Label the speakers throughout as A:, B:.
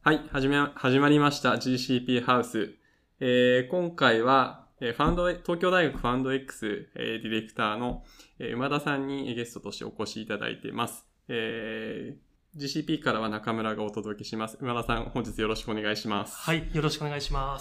A: はい、始まりました GCP ハウス。今回は、東京大学ファンド X、ディレクターの、馬田さんにゲストとしてお越しいただいています。GCP からは中村がお届けします。馬田さん、本日よろしくお願いします。
B: はい、よろしくお願いします。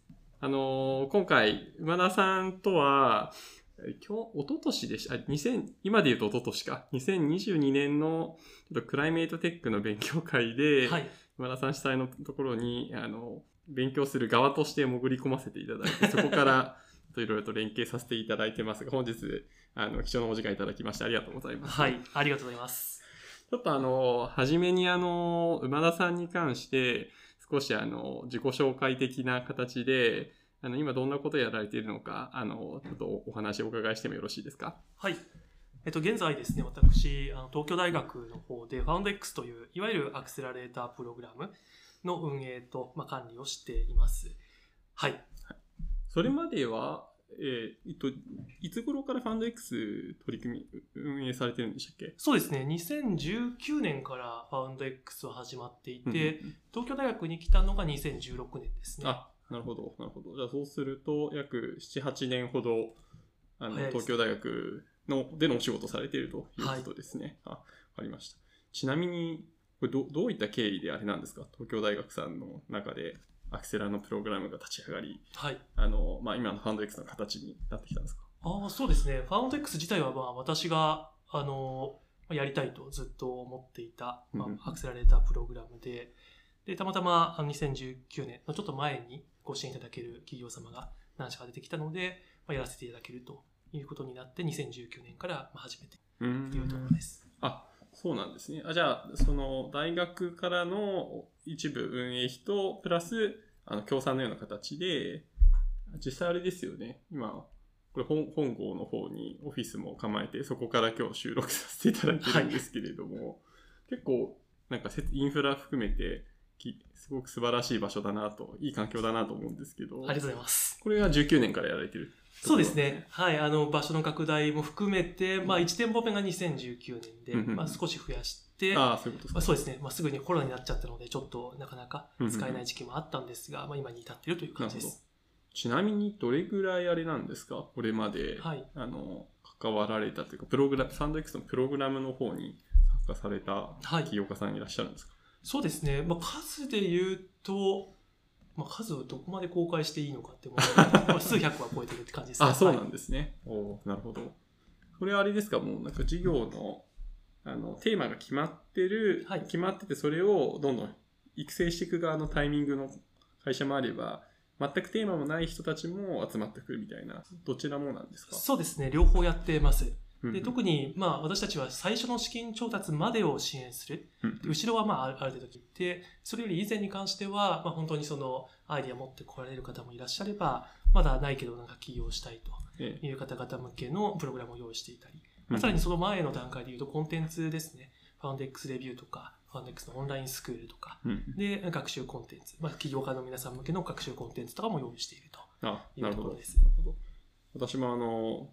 A: 今回、馬田さんとは、一昨年でした。今で言うと一昨年か。2022年のクライメートテックの勉強会で、はい、馬田さん主催のところに、勉強する側として潜り込ませていただいて、そこからいろいろと連携させていただいてますが、本日、貴重なお時間いただきましてありがとうございます。
B: はい、ありがとうございます。
A: ちょっとはじめに馬田さんに関して、少し自己紹介的な形で、今どんなことをやられているのか、ちょっとお話をお伺いしてもよろしいですか？
B: はい。現在ですね、私、東京大学の方で FoundX という、いわゆるアクセラレータープログラムの運営と、管理をしています。はい。
A: それまでは、いつ頃から FoundX 運営されてるんでしたっけ？
B: そうですね、2019年から FoundX は始まっていて、東京大学に来たのが2016年ですね。
A: なるほど、なるほど。じゃあそうすると、約7、8年ほど、東京大学でのお仕事されているということですね。はい、わかりました。ちなみに、これどういった経緯であれなんですか？東京大学さんの中でアクセラのプログラムが立ち上がり、はい、今のFoundXの形になってきたんですか？
B: そうですね。FoundX自体は私が、やりたいとずっと思っていた、アクセラレータープログラムで、たまたま2019年のちょっと前にご支援いただける企業様が何社か出てきたので、やらせていただけるということになって2019年から始めているところです。
A: そうなんですね。じゃあ、その大学からの一部運営費と、プラス、協賛のような形で、実際あれですよね。今、これ本郷の方にオフィスも構えて、そこから今日収録させていただいてるんですけれども、結構、なんかインフラ含めて、すごく素晴らしい場所だなと、いい環境だなと思うんですけど。
B: ありがとうございます。
A: これは19年からやられてる？
B: そうですね。はい。場所の拡大も含めて、1店舗目が2019年で、少し増やして、
A: そういうことですか。
B: そうですね。すぐにコロナになっちゃったので、ちょっとなかなか使えない時期もあったんですが、今に至っているという感じです。
A: ちなみに、どれぐらいあれなんですか？これまで、はい、関わられたというか、FoundXのプログラムの方に参加された起業家さんいらっしゃるんですか？
B: そうですね。数で言うと、数をどこまで公開していいのかって数百は超えてるって感じですね。
A: そうなんですね。なるほど。これはあれですか？もうなんか事業の、テーマが決まってて、それをどんどん育成していく側のタイミングの会社もあれば、全くテーマもない人たちも集まってくるみたいな、どちらもなんですか？
B: そうですね。両方やってます。で特に私たちは最初の資金調達までを支援する。後ろはある程度切って、それより以前に関しては、本当にそのアイディア持ってこられる方もいらっしゃれば、まだないけどなんか起業したいという方々向けのプログラムを用意していたり、さらにその前の段階でいうとコンテンツですね。FoundX レビューとか、FoundX のオンラインスクールとか、で学習コンテンツ、起業家の皆さん向けの学習コンテンツとかも用意しているというところです。
A: なるほど。私も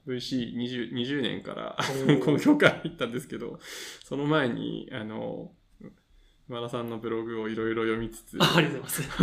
A: VC20 年からこの業界に行ったんですけど、その前に馬田さんのブログをいろいろ読みつつ、
B: ありがとうございます。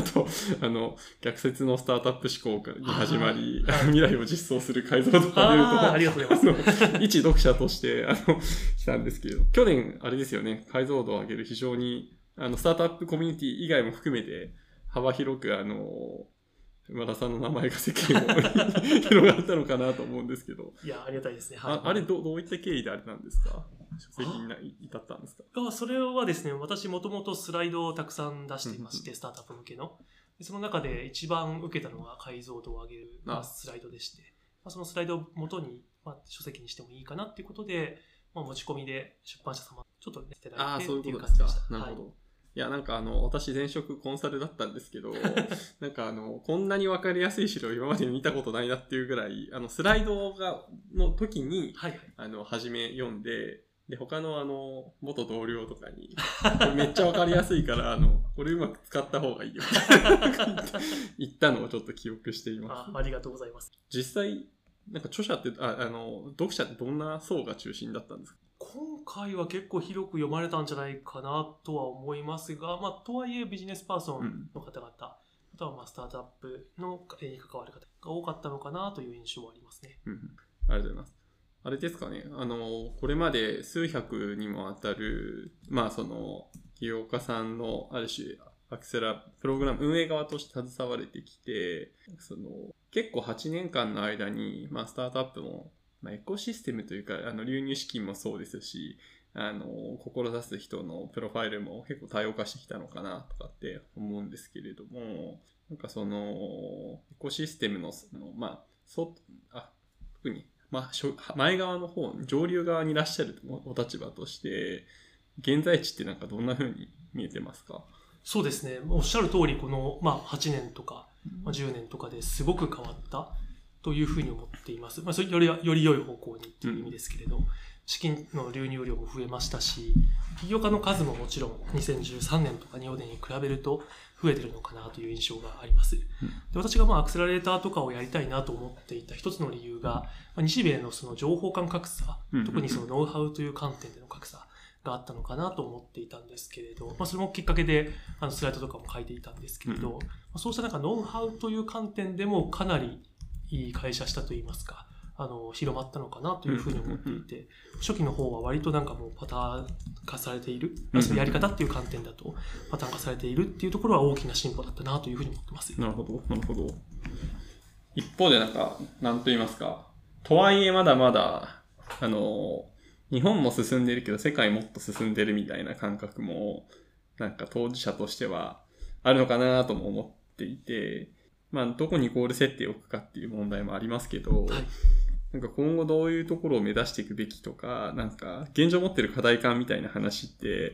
A: あと逆説のスタートアップ思考に始まり、未来を実装する解像度が出ると、
B: ありがとうございます。
A: 一読者として来たんですけど、去年あれですよね、解像度を上げる非常にスタートアップコミュニティ以外も含めて幅広く馬田さんの名前が世間を広がったのかなと思うんですけど。
B: いや、ありがたいですね。
A: あれどういった経緯であれなんですか？書籍に至ったんですか？
B: それはですね、私もともとスライドをたくさん出していまして、スタートアップ向けの。その中で一番受けたのが解像度を上げるスライドでして、そのスライドを元に書籍にしてもいいかなっていうことで、持ち込みで出版社様ちょっとね、いただいてっていう感じでした。
A: なるほど。いや、なんか私前職コンサルだったんですけど、なんかこんなにわかりやすい資料今まで見たことないなっていうぐらい、スライドの時に、初め読んで、で、他の元同僚とかに、これめっちゃわかりやすいから、これうまく使った方がいいよ。言ったのをちょっと記憶しています。
B: ありがとうございます。
A: 実際、なんか著者って、読者ってどんな層が中心だったんですか？
B: こ今回は結構広く読まれたんじゃないかなとは思いますが、とはいえビジネスパーソンの方々、あとはスタートアップの経営に関わる方が多かったのかなという印象はありますね。
A: ありがとうございます。あれですかね、これまで数百にもあたる、起業家さんのある種、アクセラプログラム運営側として携われてきて、結構8年間の間に、スタートアップの、エコシステムというか、流入資金もそうですし、志す人のプロファイルも結構多様化してきたのかなとかって思うんですけれども、エコシステムの、特に、前側の方、上流側にいらっしゃるお立場として、現在地ってどんな風に見えてますか？
B: そうですね。おっしゃる通り、この、8年とか、10年とかですごく変わったというふうに思っています。それより良い方向にという意味ですけれど、資金の流入量も増えましたし、起業家の数ももちろん2013年とか20年に比べると増えてるのかなという印象があります。で、私がアクセラレーターとかをやりたいなと思っていた一つの理由が、日米のその情報間格差、特にそのノウハウという観点での格差があったのかなと思っていたんですけれど、それもきっかけでスライドとかも書いていたんですけれど、そうしたノウハウという観点でもかなりいい会社したといいますか、広まったのかなというふうに思っていて、初期の方は割ともうパターン化されている、そのやり方っていう観点だとパターン化されているっていうところは大きな進歩だったなというふうに思ってます。
A: なるほど、なるほど。一方でなんと言いますか、とはいえまだまだ、日本も進んでるけど世界もっと進んでるみたいな感覚も、当事者としてはあるのかなとも思っていて、どこにゴール設定を置くかっていう問題もありますけど、
B: はい、
A: 今後どういうところを目指していくべきとか、現状持ってる課題感みたいな話って、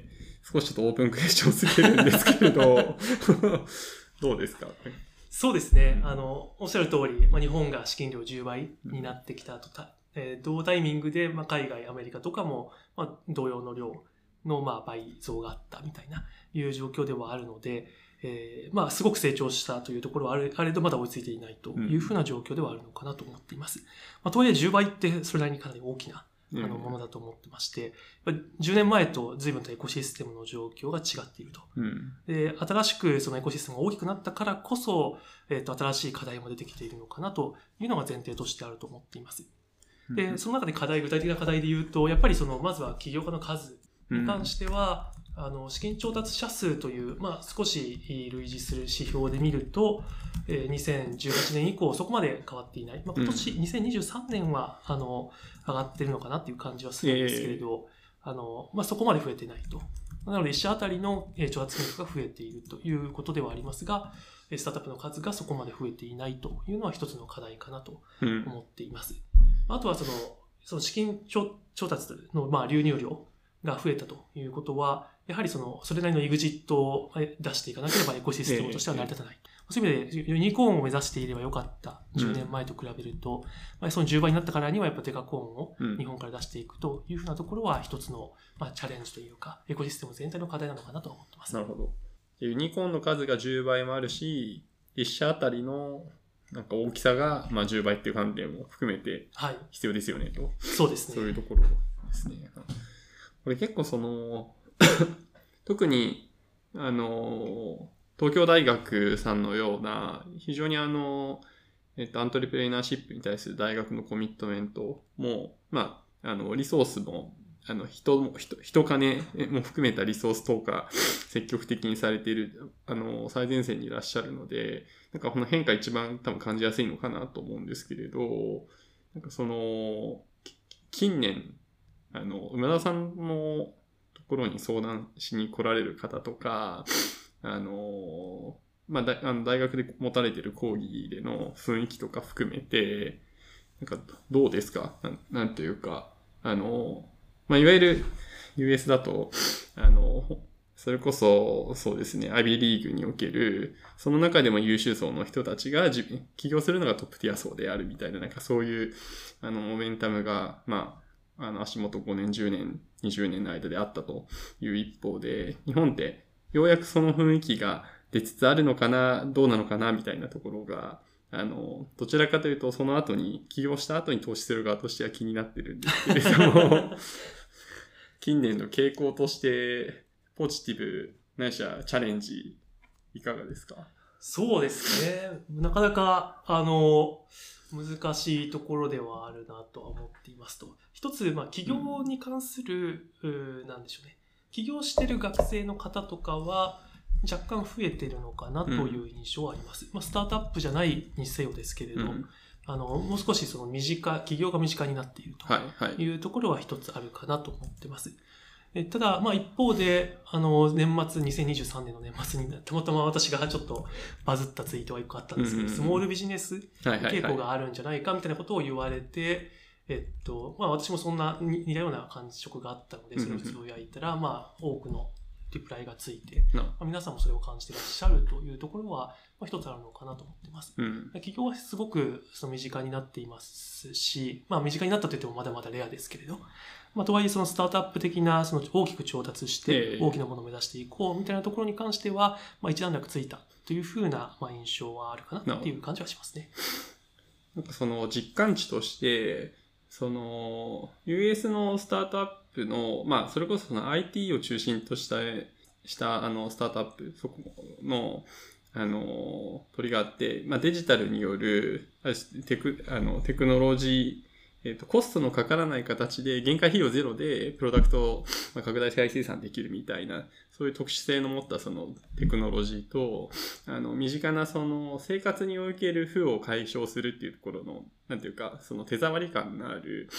A: 少しちょっとオープンクエスチョンすぎるんですけれど、どうですか？
B: そうですね。おっしゃる通り、日本が資金量10倍になってきたと、同タイミングで、海外、アメリカとかも、同様の量の、倍増があったみたいな、いう状況ではあるので、すごく成長したというところはあれどまだ追いついていないというふうな状況ではあるのかなと思っています。とはいえ10倍ってそれなりにかなり大きなものだと思ってまして、10年前と随分とエコシステムの状況が違っていると。で、新しくそのエコシステムが大きくなったからこそ、新しい課題も出てきているのかなというのが前提としてあると思っています。で、その中で具体的な課題で言うと、やっぱりまずは起業家の数に関しては、資金調達者数という、少し類似する指標で見ると、2018年以降そこまで変わっていない。今年2023年は、上がってるのかなっていう感じはするんですけれど、そこまで増えていないと。なので、1社あたりの調達金額が増えているということではありますが、スタートアップの数がそこまで増えていないというのは一つの課題かなと思っています。あとはその資金調達の流入量が増えたということは、やはりそれなりの EXIT を出していかなければエコシステムとしては成り立たない。そういう意味でユニコーンを目指していればよかった10年前と比べると、その10倍になったからにはやっぱデカコーンを日本から出していくというふうなところは一つのチャレンジというか、エコシステム全体の課題なのかなと思ってます。
A: なるほど。ユニコーンの数が10倍もあるし、1社あたりの大きさが10倍っていう観点も含めて必要ですよねと。
B: はい、そうですね。
A: そういうところですね。これ結構特に東京大学さんのような非常にアントレプレナーシップに対する大学のコミットメントもリソースも人金も含めたリソース投下積極的にされている最前線にいらっしゃるので、この変化一番多分感じやすいのかなと思うんですけれど、近年梅田さんのところに相談しに来られる方とか、大学で持たれている講義での雰囲気とか含めて、どうですか？なんというか、いわゆる US だと、それこそ、そうですね、アイビーリーグにおける、その中でも優秀層の人たちが起業するのがトップティア層であるみたいな、そういう、モメンタムが、足元5年、10年、20年の間であったという一方で、日本ってようやくその雰囲気が出つつあるのかな、どうなのかな、みたいなところが、どちらかというと、その後に、起業した後に投資する側としては気になってるんですけれども、 近年の傾向としてポジティブないしはチャレンジいかがですか？
B: そうですね。なかなか、難しいところではあるなとは思っていますと。一つ、企業に関する、なんでしょうね。起業してる学生の方とかは、若干増えてるのかなという印象はあります。スタートアップじゃないにせよですけれど、もう少しその起業が身近になっているというところは一つあるかなと思ってます。ただ、一方で、2023年の年末に、たまたま私がちょっとバズったツイートが一個あったんですけど、スモールビジネス傾向があるんじゃないかみたいなことを言われて、私もそんな似たような感触があったので、それをつぶやいたら、多くのリプライがついて、皆さんもそれを感じていらっしゃるというところは、一つあるのかなと思っています。企業はすごくその身近になっていますし、身近になったといってもまだまだレアですけれど、とはいえそのスタートアップ的なその大きく調達して大きなものを目指していこうみたいなところに関しては、一段落ついたというふうな印象はあるかなっていう感じはしますね。
A: なんかその実感値として、その US のスタートアップの、それこそその IT を中心としたスタートアップ、そこのトリガーって、デジタルによるテクノロジー、コストのかからない形で限界費用ゼロでプロダクトを拡大再生産できるみたいな、そういう特殊性の持ったそのテクノロジーと、身近なその生活における負を解消するっていうところの、なんていうか、その手触り感のある、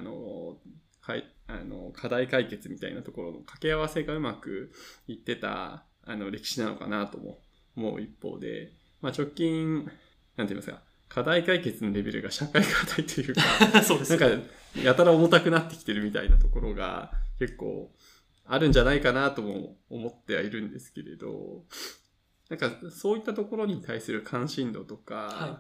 A: 課題解決みたいなところの掛け合わせがうまくいってた、歴史なのかなとも思う一方で、直近、なんて言いますか、課題解決のレベルが社会課題というか、
B: そうですね。
A: なんか、やたら重たくなってきてるみたいなところが結構あるんじゃないかなとも思ってはいるんですけれど、なんかそういったところに対する関心度とか、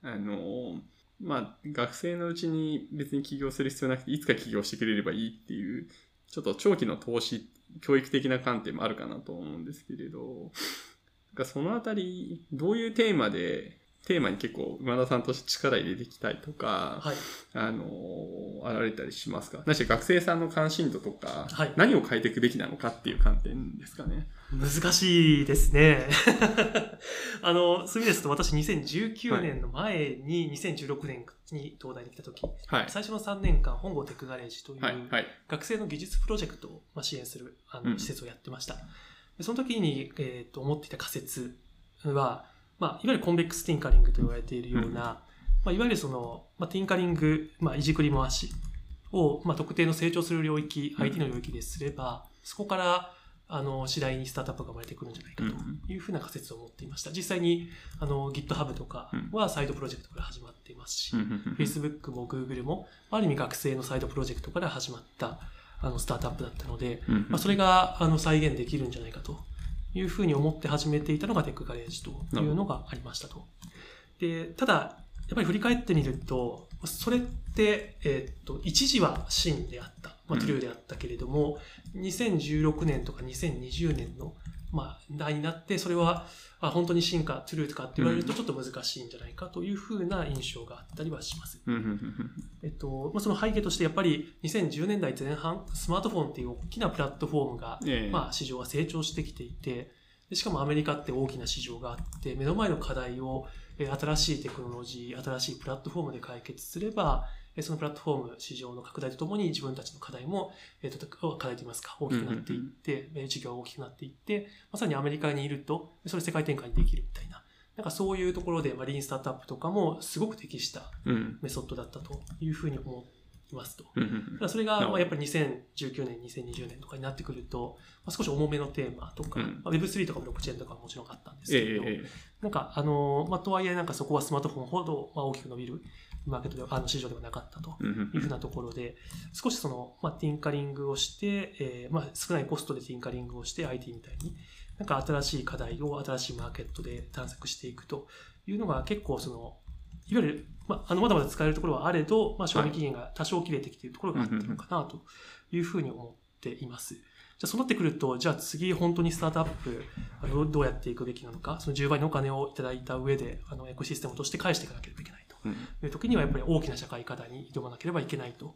A: 学生のうちに別に起業する必要なくて、いつか起業してくれればいいっていう、ちょっと長期の投資、教育的な観点もあるかなと思うんですけれど、なんかそのあたり、どういうテーマに結構馬田さんとして力入れていきたいとか、あられたりしますか？なし学生さんの関心度とか、何を変えていくべきなのかっていう観点ですかね。
B: 難しいですね。そういう意味ですと、私2019年の前に2016年に東大に来た時、最初の3年間本郷テックガレージという学生の技術プロジェクトを支援する施設をやってました。その時に、思っていた仮説は、いわゆるコンベックスティンカリングと言われているような、いわゆるその、ティンカリング、いじくり回しを、特定の成長する領域、IT の領域ですれば、そこから、次第にスタートアップが生まれてくるんじゃないかというふうな仮説を持っていました。実際に、GitHub とかはサイドプロジェクトから始まっていますし、Facebook も Google も、ある意味学生のサイドプロジェクトから始まった、スタートアップだったので、それが、再現できるんじゃないかと。いうふうに思って始めていたのがテックガレージというのがありましたと。で、ただ、やっぱり振り返ってみると、それって、一時は真であった、トゥルーであったけれども、2016年とか2020年の、代になって、それは、本当に真かトゥルーかって言われるとちょっと難しいんじゃないかというふうな印象があったりはします。その背景としてやっぱり2010年代前半、スマートフォンっていう大きなプラットフォームが、市場は成長してきていて、しかもアメリカって大きな市場があって、目の前の課題を新しいテクノロジー、新しいプラットフォームで解決すれば、そのプラットフォーム、市場の拡大とともに自分たちの課題も、課題といいますか、大きくなっていって、事業が大きくなっていって、まさにアメリカにいると、それ世界展開にできるみたいな。なんかそういうところで、リーンスタートアップとかもすごく適したメソッドだったというふうに思いますと。ただそれが、やっぱり2019年、2020年とかになってくると、少し重めのテーマとか、Web3 とかブロックチェーンとかももちろんあったんですけれど、なんか、とはいえ、なんかそこはスマートフォンほど大きく伸びるマーケットで、市場ではなかったというふうなところで、少しその、ティンカリングをして、少ないコストでティンカリングをして IT みたいに、なんか新しい課題を新しいマーケットで探索していくというのが結構その、いわゆる、まだまだ使えるところはあれど、賞味期限が多少切れてきているところがあったのかなというふうに思っています。じゃあそうなってくると、じゃあ次本当にスタートアップどうやっていくべきなのか、その10倍のお金をいただいた上で、エコシステムとして返していかなければいけないという時にはやっぱり大きな社会課題に挑まなければいけないと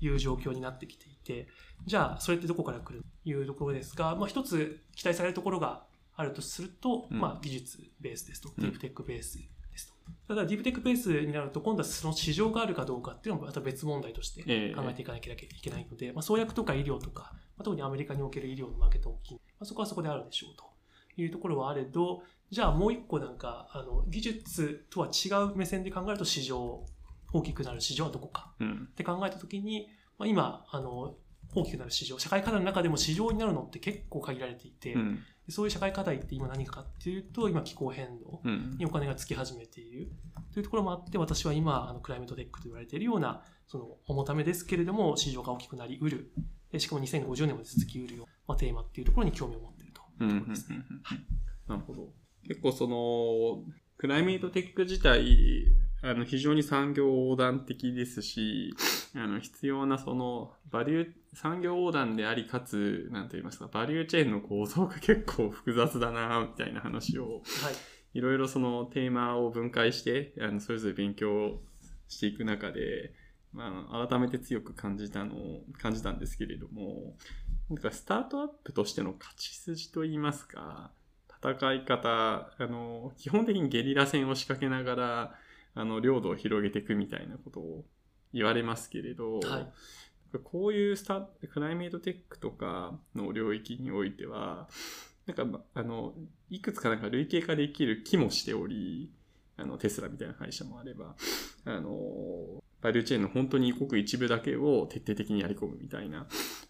B: いう状況になってきていて、じゃあそれってどこから来るというところですが、一つ期待されるところがあるとすると、技術ベースですと、ディープテックベースですと。ただディープテックベースになると今度はその市場があるかどうかっていうのもまた別問題として考えていかなきゃいけないので、創薬とか医療とか、特にアメリカにおける医療のマーケット大きい、そこはそこであるでしょうというところはあれど、じゃあもう一個技術とは違う目線で考えると大きくなる市場はどこかって考えたときに、今大きくなる市場、社会課題の中でも市場になるのって結構限られていて、そういう社会課題って今何かっていうと、今気候変動にお金がつき始めているというところもあって、私は今クライメートテックと言われているようなその重ためですけれども市場が大きくなりうる、しかも2050年まで続きうるようなテーマっていうところに興味を持っているというところですね。
A: なるほど。結構そのクライメートテック自体非常に産業横断的ですし、必要なその産業横断でありかつ、なんて言いますか、バリューチェーンの構造が結構複雑だなみたいな話を、いろいろそのテーマを分解して、それぞれ勉強していく中で、改めて強く感じたんですけれども、なんかスタートアップとしての勝ち筋といいますか、戦い方、基本的にゲリラ戦を仕掛けながら、領土を広げていくみたいなことを言われますけれど、こういうクライメートテックとかの領域においては、いくつか類型化できる気もしており、テスラみたいな会社もあれば、バリューチェーンの本当にごく一部だけを徹底的にやり込むみたいな、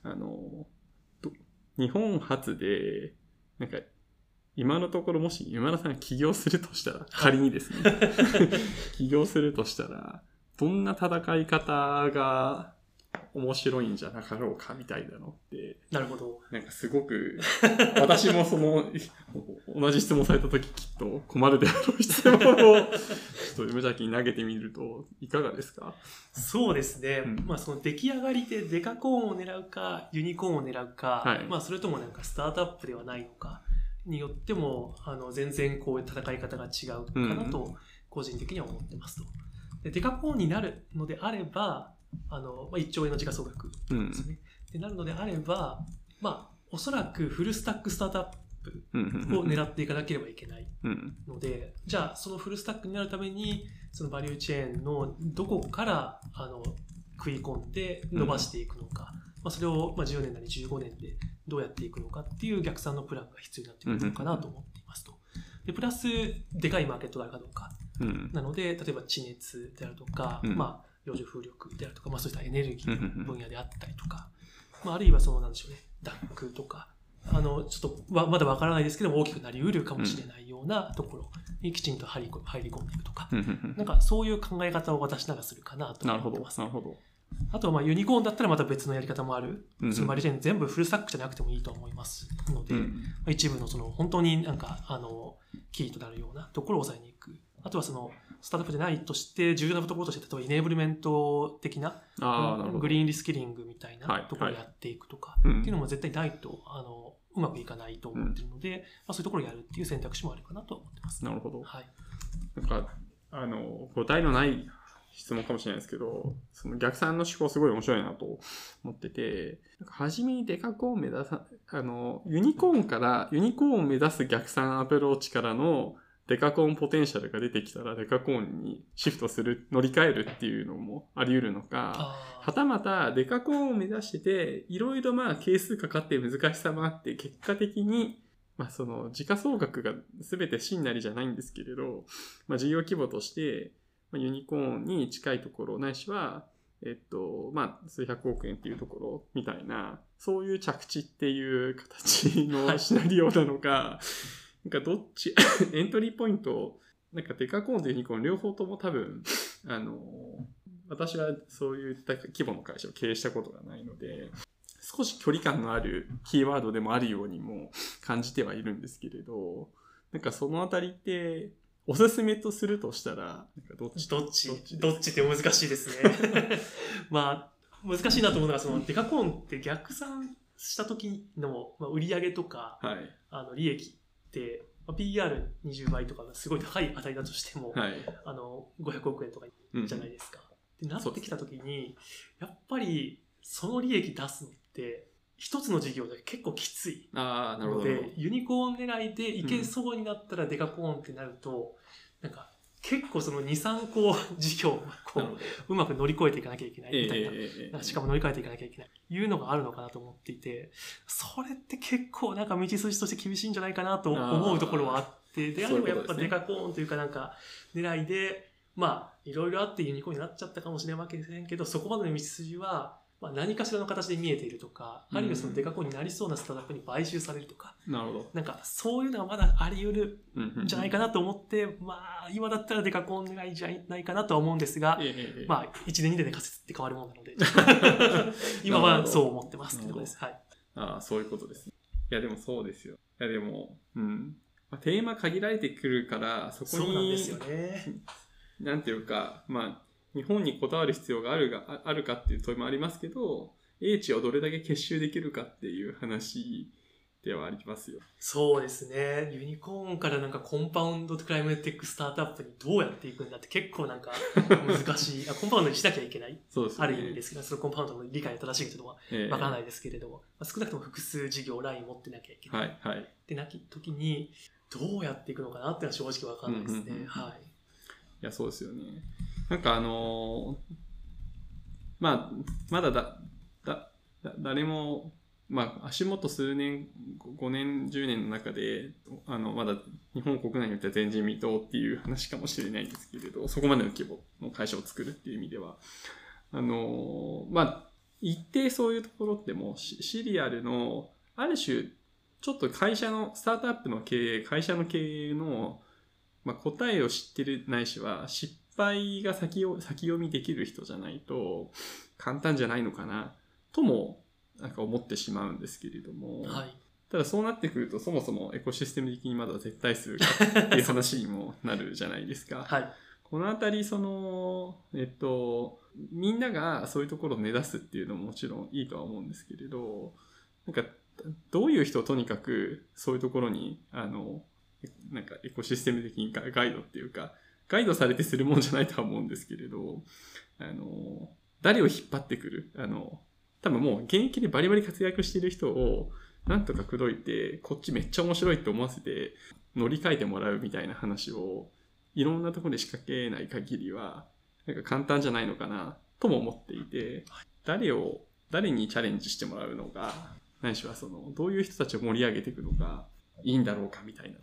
A: 日本初で、今のところもし今田さんが起業するとしたら、仮にですね、起業するとしたら、どんな戦い方が面白いんじゃなかろうかみたいなのって、
B: なるほど。
A: すごく、私も同じ質問されたとききっと困るであろう質問を、ちょっと無邪気に投げてみると、いかがですか？
B: そうですね。その出来上がりでデカコーンを狙うか、ユニコーンを狙うか、それともスタートアップではないのかによっても、全然こういう戦い方が違うかなと、個人的には思ってますと。でデカコーンになるのであれば、1兆円の時価総額ですね。でなるのであれば、おそらくフルスタックスタートアップを狙っていかなければいけないので、じゃあそのフルスタックになるために、そのバリューチェーンのどこから食い込んで伸ばしていくのか、それを10年なり15年でどうやっていくのかっていう逆算のプランが必要になってくるのかなと思っていますと。でプラス、でかいマーケットがあるかどうか。なので、例えば地熱であるとか、洋上風力であるとか、そういったエネルギー分野であったりとか、あるいはなんでしょうね、DACとか、ちょっとまだわからないですけども、大きくなりうるかもしれないようなところにきちんと入り込んでいくとか、そういう考え方を私ならするかなと思ってます。
A: なるほど。
B: あとはユニコーンだったらまた別のやり方もある。そのバリューチェーン全部フルスタックじゃなくてもいいと思いますので、一部の本当にキーとなるようなところを抑えにいく。あとはスタートアップじゃないとして重要なところとして、例えばイネーブルメント的なグリーンリスキリングみたいなところをやっていくとかっていうのも絶対ないとうまくいかないと思っているので、そういうところをやるっていう選択肢もあるかなと思ってます。
A: なるほど。答えのない質問かもしれないですけど、その逆算の思考すごい面白いなと思ってて、初めにデカコーンを目指さ、ユニコーンを目指す逆算アプローチからのデカコーンポテンシャルが出てきたらデカコーンにシフトする、乗り換えるっていうのもあり得るのか、はたまたデカコーンを目指してて、いろいろ係数かかって難しさもあって、結果的にその時価総額が全て真なりじゃないんですけれど、事業規模としてユニコーンに近いところないしは数百億円っていうところみたいな、そういう着地っていう形のシナリオなのか、どっちエントリーポイントデカコーンとユニコーン両方とも多分私はそういった規模の会社を経営したことがないので、少し距離感のあるキーワードでもあるようにも感じてはいるんですけれど、そのあたりっておすすめとするとしたらどっち
B: って難しいですね。難しいなと思うのが、デカコーンって逆算した時の売上とか、利益って、PR20 倍とかがすごい高い値だとしても、500億円とかじゃないですか。ってなってきた時に、やっぱりその利益出すのって一つの事業で結構きつい
A: なるほど。
B: ので、ユニコーン狙いでいけそうになったらデカコーンってなると、なんか結構その2、3個事業をこうまく乗り越えていかなきゃいけないみたいな、しかも乗り換えていかなきゃいけないいうのがあるのかなと思っていて、それって結構なんか道筋として厳しいんじゃないかなと思うところはあって、であればやっぱデカコーンというかなんか狙いで、まあいろいろあってユニコーンになっちゃったかもしれませんけど、そこまでの道筋はまあ何かしらの形で見えているとか、あるいはそのデカコンになりそうなスタートアップに買収されるとか、
A: なるほど。
B: なんかそういうのはまだあり得るんじゃないかなと思って、まあ今だったらデカコン狙いじゃないかなとは思うんですが、まあ1年2年で仮説って変わるもんなので、今はそう思ってますってところです。はい。
A: そういうことですね。いやでもそうですよ。いやでも、まあ、テーマ限られてくるから、そこに、
B: そうなんですよね。
A: なんていうか、まあ、日本にこだわる必要があるかっていう問いもありますけど、英知をどれだけ結集できるかっていう話ではありますよ。
B: そうですね。ユニコーンからなんかコンパウンドクライムテックスタートアップにどうやっていくんだって結構なんか難しい。コンパウンドにしなきゃいけない。
A: そうですね。
B: ある意味ですけど、そのコンパウンドの理解が正しいというのはわからないですけれども、少なくとも複数事業ライン持ってなきゃいけない。
A: はい。
B: ってなき時に、どうやっていくのかなっていうのは正直わからないですね。はい。
A: いや、そうですよね。なんかまあ、まだ誰も、まあ、足元数年、5年、10年の中で、まだ日本国内によっては前人未到っていう話かもしれないんですけれど、そこまでの規模の会社を作るっていう意味では、まあ、一定そういうところってもうシリアルの、ある種、ちょっと会社の、スタートアップの経営、会社の経営の、まあ、答えを知ってるないしは、失敗が先読みできる人じゃないと、簡単じゃないのかな、とも、なんか思ってしまうんですけれども、
B: はい、
A: ただそうなってくると、そもそもエコシステム的にまだ絶対数がっていう話にもなるじゃないですか。
B: はい、
A: このあたり、みんながそういうところを目指すっていうのももちろんいいとは思うんですけれど、なんか、どういう人をとにかくそういうところに、なんかエコシステム的にガイドっていうか、ガイドされてするもんじゃないとは思うんですけれど、誰を引っ張ってくる、多分もう現役でバリバリ活躍している人をなんとか口説いて、こっちめっちゃ面白いって思わせて乗り換えてもらうみたいな話をいろんなところで仕掛けない限りは、なんか簡単じゃないのかなとも思っていて、誰にチャレンジしてもらうのが、ないしはどういう人たちを盛り上げていくのがいいんだろうかみたいな。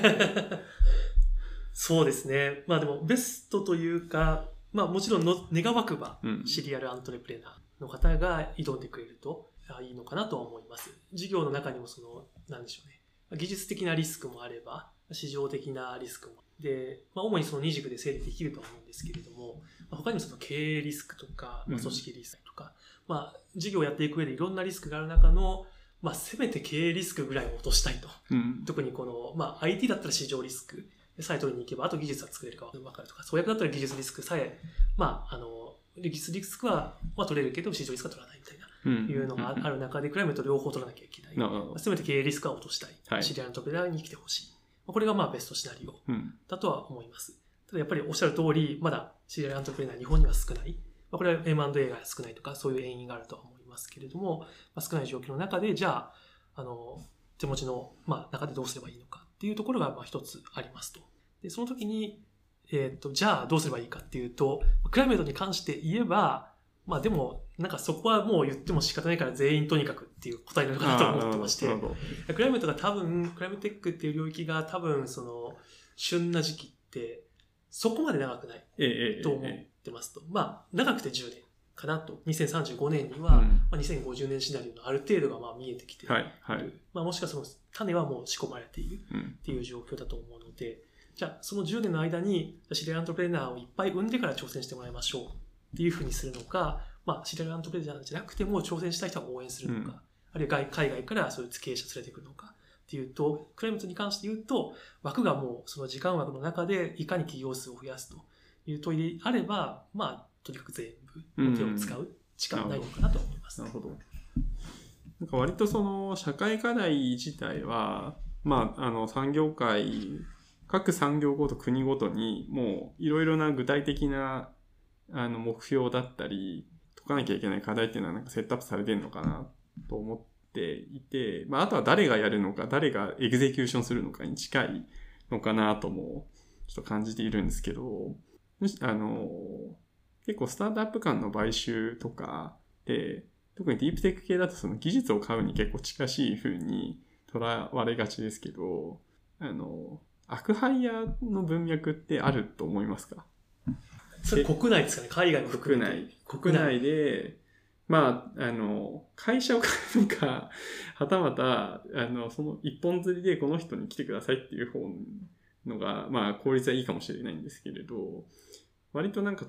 B: そうですね。まあでもベストというか、まあもちろん願わくば、シリアルアントレプレナーの方が挑んでくれるといいのかなとは思います。事業の中にもなんでしょうね。技術的なリスクもあれば、市場的なリスクも。で、まあ主に二軸で整理できるとは思うんですけれども、他にも経営リスクとか、組織リスクとか、まあ事業をやっていく上でいろんなリスクがある中の、まあせめて経営リスクぐらいを落としたいと。特にまあ IT だったら市場リスクさえ取りに行けば、あと技術は作れるか分かるとか、創薬だったら技術リスクさえ、まあ技術リスクは取れるけど、市場リスクは取らないみたいな、いうのがある中で、クライメット両方取らなきゃいけない。せめて経営リスクは落としたい。シリアルのトレーダーに来てほしい。これがまあベストシナリオだとは思います。ただやっぱりおっしゃる通り、まだシリアルアントレプレナー日本には少ない。これは M&A が少ないとか、そういう原因があるとは思いますけれども、少ない状況の中で、じゃあ、手持ちの中でどうすればいいのかっていうところが一つありますと。で、その時に、じゃあどうすればいいかっていうと、クライメートに関して言えば、まあでも、なんかそこはもう言っても仕方ないから全員とにかくっていう答えなのかなと思ってまして、クライメートが多分、クライメテックっていう領域が多分旬な時期ってそこまで長くないと思ってますと。まあ長くて10年かなと。2035年には、2050年シナリオのある程度が見えてきている。まあもしくは種はもう仕込まれているっていう状況だと思うので、じゃあその10年の間にシリアルアントレプレナーをいっぱい生んでから挑戦してもらいましょうっていうふうにするのか、まあシリアルアントレプレナーじゃなくても挑戦したい人は応援するのか、あるいは海外からそういう経営者連れてくるのかっていうと、クライメットに関して言うと、枠がもうその時間枠の中でいかに企業数を増やすという問いであれば、まあとにかく全部手を使う力はないのかなと思います。
A: なるほど。なんか割と社会課題自体は、まあ産業界各産業ごと国ごとにもういろいろな具体的な目標だったりとかなきゃいけない課題っていうのはなんかセットアップされてるのかなと思っていて、あとは誰がやるのか、誰がエグゼキューションするのかに近いのかなともちょっと感じているんですけど、結構スタートアップ間の買収とかで、特にディープテック系だとその技術を買うに結構近しい風に捉われがちですけど、アクハイヤーの文脈ってあると思いますか？
B: それ国内ですかね？海外の
A: 国内で、会社を買うのか、はたまた、その一本釣りでこの人に来てくださいっていう方のが、効率はいいかもしれないんですけれど、割となんか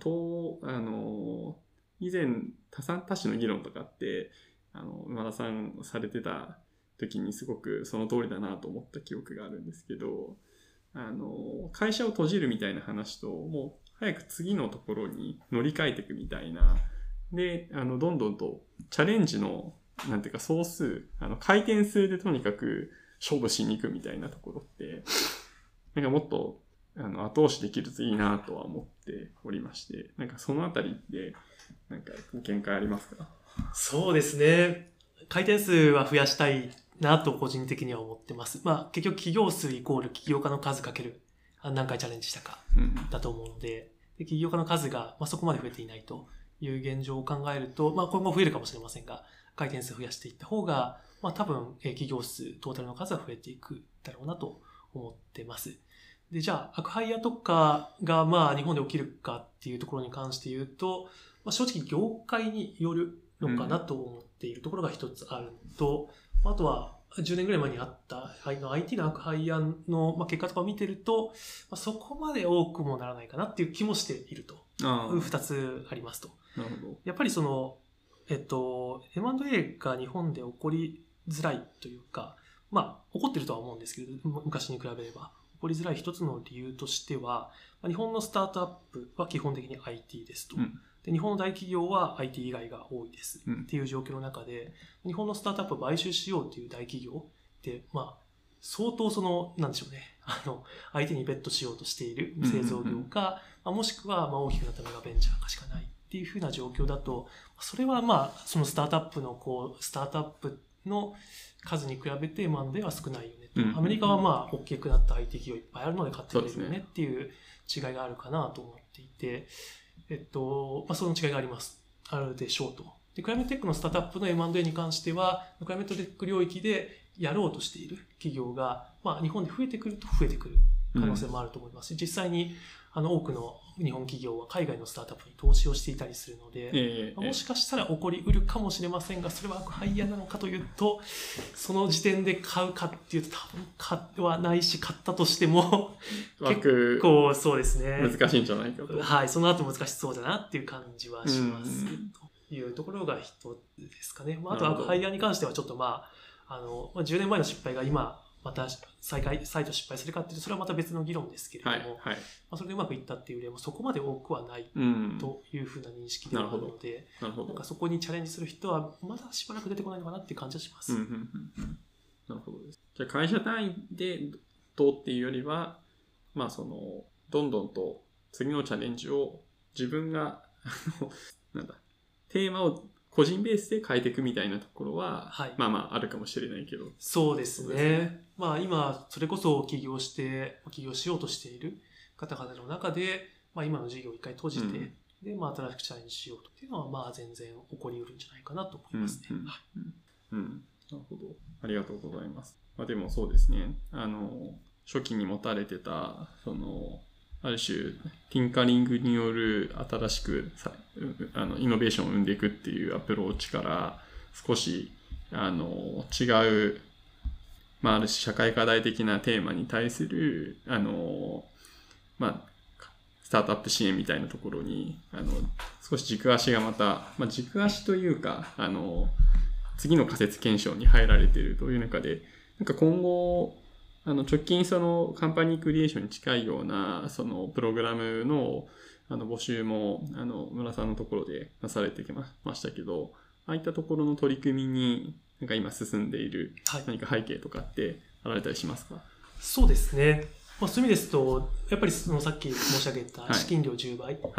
A: 以前多種の議論とかって、馬田さんされてた時にすごくその通りだなと思った記憶があるんですけど、会社を閉じるみたいな話と、もう早く次のところに乗り換えていくみたいな。で、どんどんとチャレンジの、なんていうか総数、回転数でとにかく勝負しに行くみたいなところって、なんかもっと、後押しできるといいなとは思っておりまして、なんかそのあたりで、なんかご見解ありますか？
B: そうですね。回転数は増やしたいなと個人的には思ってます。結局企業数イコール起業家の数かける何回チャレンジしたかだと思うので、起業家の数がそこまで増えていないという現状を考えると、今後増えるかもしれませんが、回転数増やしていった方が、多分企業数、トータルの数は増えていくだろうなと思ってます。で、じゃあ、アクハイヤとかが日本で起きるかっていうところに関して言うと、正直業界によるのかなと思っているところが一つあると、あとは10年ぐらい前にあったIT のアクハイヤの結果とかを見てると、そこまで多くもならないかなっていう気もしていると。二つありますと。
A: なるほど。
B: やっぱりM&A が日本で起こりづらいというか、起こってるとは思うんですけど、昔に比べれば。起こりづらい一つの理由としては、日本のスタートアップは基本的に IT ですと。で、日本の大企業は IT 以外が多いですっていう状況の中で、日本のスタートアップを買収しようという大企業って、相当なんでしょうね、相手にベットしようとしている製造業か、もしくは大きくなったメガベンチャーかしかないっていう風な状況だと、それはそのスタートアップの数に比べてM&Aは少ないよねと。アメリカは大きくなった IT 企業いっぱいあるので買ってくれるよねっていう違いがあるかなと思っていて、その違いがあるでしょうと。で、クライメットテックのスタートアップの M&A に関しては、クライメットテック領域でやろうとしている企業が、日本で増えてくると増えてくる可能性もあると思いますし、実際に多くの日本企業は海外のスタートアップに投資をしていたりするので、もしかしたら起こりうるかもしれませんが、それはアクハイヤーなのかというと、その時点で買うかっていうと多分買わないし、買ったとしても結構そうですね。
A: 難しいんじゃないかと。
B: はい、その後難しそうだなっていう感じはします。というところが一つですかね。あとアクハイヤーに関してはちょっと10年前の失敗が今、また再度失敗するかっていうと、それはまた別の議論ですけれども、それでうまくいったっていう例もそこまで多くはないというふうな認識ではあるので、なんかそこにチャレンジする人はまだしばらく出てこないのかなっていう感じはします。
A: なるほどです。じゃあ会社単位でどうっていうよりは、どんどんと次のチャレンジを自分がテーマを個人ベースで変えていくみたいなところは、あるかもしれないけど。
B: そうですね。今、それこそ起業しようとしている方々の中で、今の事業を一回閉じて、で、新しくチャレンジしようとっていうのは、全然起こりうるんじゃないかなと思いますね。
A: なるほど。ありがとうございます。でもそうですね。初期に持たれてた、ある種、ティンカリングによる新しくイノベーションを生んでいくっていうアプローチから少し違う、ある種社会課題的なテーマに対するスタートアップ支援みたいなところに少し軸足がまた、軸足というか次の仮説検証に入られているという中で、なんか今後直近カンパニークリエーションに近いようなプログラムの募集も村さんのところでなされてきましたけど、ああいったところの取り組みになんか今進んでいる何か背景とかってあられたりしますか？
B: そうですね。そういう意味ですと、やっぱりさっき申し上げた資金量10倍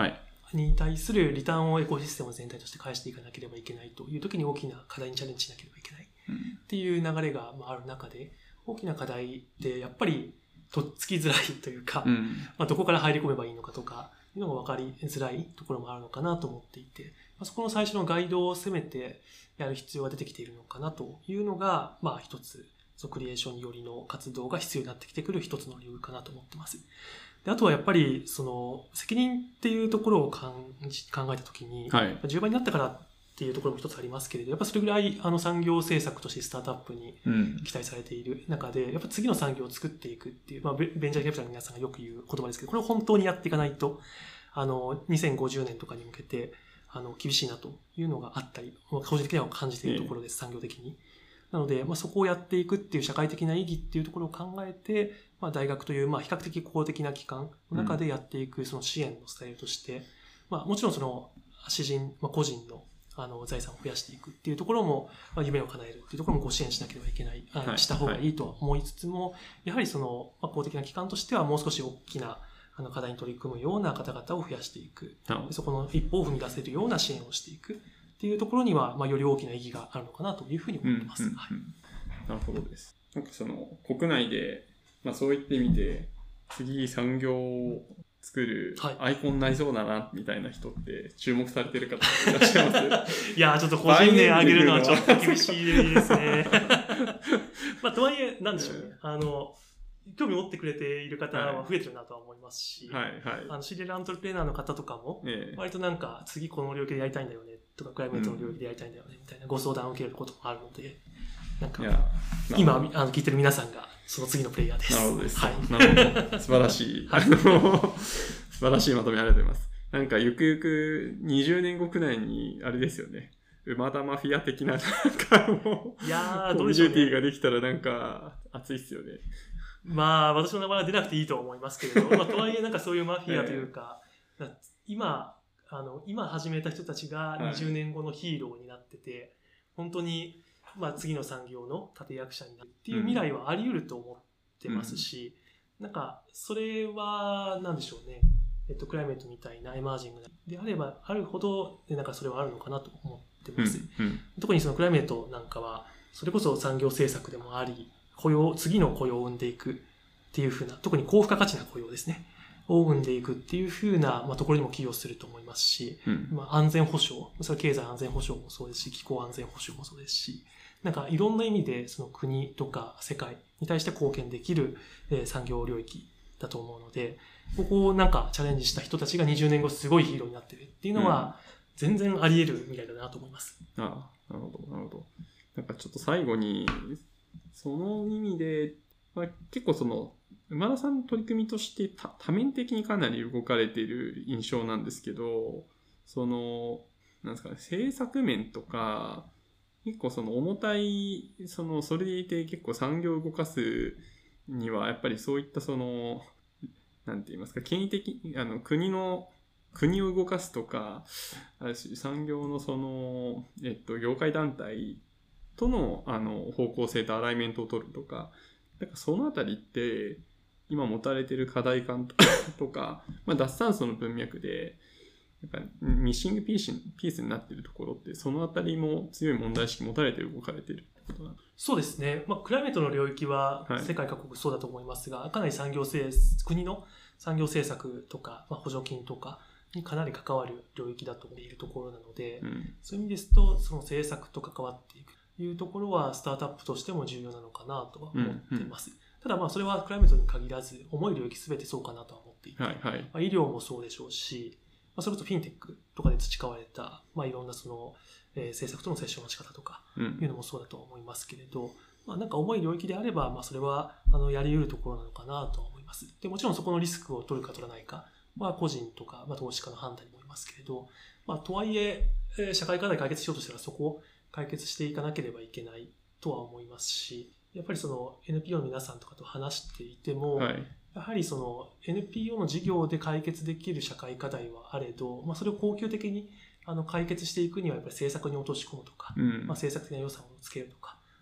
B: に対するリターンをエコシステム全体として返していかなければいけないという時に大きな課題にチャレンジしなければいけないっていう流れがある中で、大きな課題ってやっぱりとっつきづらいというか、どこから入り込めばいいのかとかいうのが分かりづらいところもあるのかなと思っていて、そこの最初のガイドを攻めてやる必要が出てきているのかなというのが、一つクリエーションよりの活動が必要になってきてくる一つの理由かなと思ってます。で、あとはやっぱり責任っていうところを考えたときに、10倍になったからっていうところも一つありますけれど、やっぱそれぐらい産業政策としてスタートアップに期待されている中で、やっぱ次の産業を作っていくっていう、ベンチャーキャピタルの皆さんがよく言う言葉ですけど、これを本当にやっていかないと、2050年とかに向けて厳しいなというのがあったり、個人的には感じているところです、産業的に。なので、そこをやっていくっていう社会的な意義っていうところを考えて、大学という比較的公的な機関の中でやっていくその支援のスタイルとして、もちろん私人、個人の財産を増やしていくっていうところも、夢を叶えるっていうところもご支援しなければいけない、した方がいいとは思いつつも、やはり公的な機関としてはもう少し大きな課題に取り組むような方々を増やしていく。そこの一歩を踏み出せるような支援をしていくっていうところには、より大きな意義があるのかなというふうに思ってます。
A: なるほどです。なんか国内で、そういった意味で、次産業を作るアイコンになりそうだな、みたいな人って注目されてる方いらっしゃいます
B: いや、ちょっと個人名上げるのはちょっと厳しいですね。とはいえ、なんでしょうね。興味持ってくれている方は増えてるなとは思いますし、知り合いのアントレプレーナーの方とかも、割となんか次この領域でやりたいんだよねとか、クライメートの領域でやりたいんだよねみたいなご相談を受けることもあるので、なんか今聞いてる皆さんがその次のプレイヤーです。
A: なるほどです。なるほど。素晴らしい。素晴らしいまとめありがとうございます。なんかゆくゆく20年後くらいにあれですよね。馬田マフィア的ななんかコミュニティができたらなんか熱いっすよね。
B: 私の名前は出なくていいと思いますけれど、とはいえなんかそういうマフィアというか、今始めた人たちが20年後のヒーローになってて、本当に次の産業の立役者になるっていう未来はあり得ると思ってますし、なんかそれは何でしょうね。クライメートみたいなエマージングであればあるほど、なんかそれはあるのかなと思ってます。特にクライメートなんかは、それこそ産業政策でもあり、次の雇用を生んでいくっていう風な、特に高付加価値な雇用ですね。を生んでいくっていう風な、ところにも寄与すると思いますし、安全保障、それは経済安全保障もそうですし、気候安全保障もそうですし、なんかいろんな意味でその国とか世界に対して貢献できる、産業領域だと思うので、ここをなんかチャレンジした人たちが20年後すごいヒーローになってるっていうのは、全然あり得る未来だなと思います。
A: なるほど、なるほど。なんかちょっと最後に、その意味で、結構馬田さんの取り組みとして多面的にかなり動かれている印象なんですけど、なんですかね、政策面とか、結構重たい、それでいて結構産業を動かすには、やっぱりそういったなんて言いますか、権威的、国を動かすとか、産業の業界団体との方向性とアライメントを取るとか、なんかそのあたりって今持たれている課題感とか、脱炭素の文脈でなんかミッシングピースになっているところって、そのあたりも強い問題意識持たれて動かれているってことなんですか？
B: そうですね。クライメートの領域は世界各国そうだと思いますが、かなり国の産業政策とか、補助金とかにかなり関わる領域だと思っているところなので、そういう意味ですと、その政策と関わっていくというところはスタートアップとしても重要なのかなとは思っています。ただそれはクライメートに限らず、重い領域すべてそうかなとは思っていて、医療もそうでしょうし、それこそフィンテックとかで培われた、いろんな政策との接触の仕方とかいうのもそうだと思いますけれど、なんか重い領域であれば、それはやり得るところなのかなとは思います。で、もちろんそこのリスクを取るか取らないかは個人とか、投資家の判断にもいますけれど、とはいえ、社会課題解決しようとしたらそこを解決していかなければいけないとは思いますし、やっぱりNPO の皆さんとかと話していても、やはりNPO の事業で解決できる社会課題はあれど、それを恒久的に解決していくにはやっぱり政策に落とし込むとか、政策的な予算をつけるとか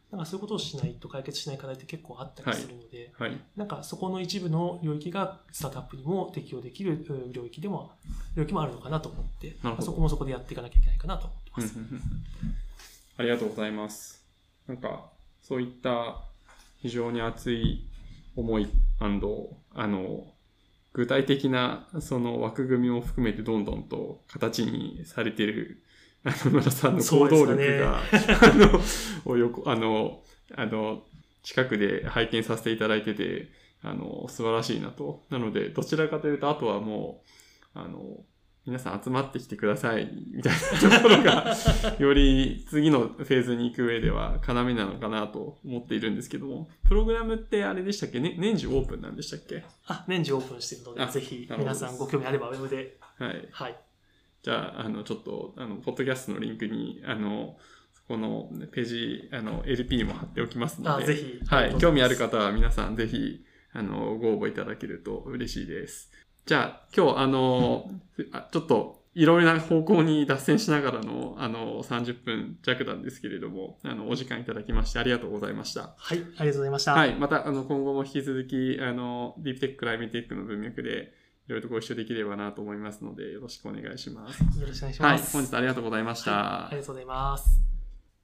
B: なんかそういうことをしないと解決しない課題って結構あったりするので、
A: はい。
B: なんかそこの一部の領域がスタートアップにも適用できる領域もあるのかなと思って、そこもそこでやっていかなきゃいけないかなと思ってます。
A: ありがとうございます。なんかそういった非常に熱い思い具体的なその枠組みも含めてどんどんと形にされている野田さんの行動力が、近くで拝見させていただいてて、素晴らしいなと。なので、どちらかというと、あとはもう、皆さん集まってきてください、みたいなところが、より次のフェーズに行く上では要なのかなと思っているんですけども、プログラムってあれでしたっけ、年中オープンなんでしたっけ？
B: 年中オープンしているので、ぜひ皆さんご興味あればウェブで。
A: はい。
B: はい。
A: じゃあ、ちょっと、ポッドキャストのリンクに、そこのページ、LP も貼っておきますので、
B: ぜひ。
A: はい。興味ある方は皆さんぜひ、ご応募いただけると嬉しいです。じゃあ、今日、ちょっと、いろいろな方向に脱線しながらの、30分弱なんですけれども、お時間いただきましてありがとうございました。
B: はい。ありがとうございました。
A: はい。また、今後も引き続き、ディープテック、クライメテックの文脈で、いろいろとご一緒できればなと思いますので、よろしくお願いします。
B: よろしくお願いします。
A: はい。本日ありがとうございました。
B: ありがとうございます。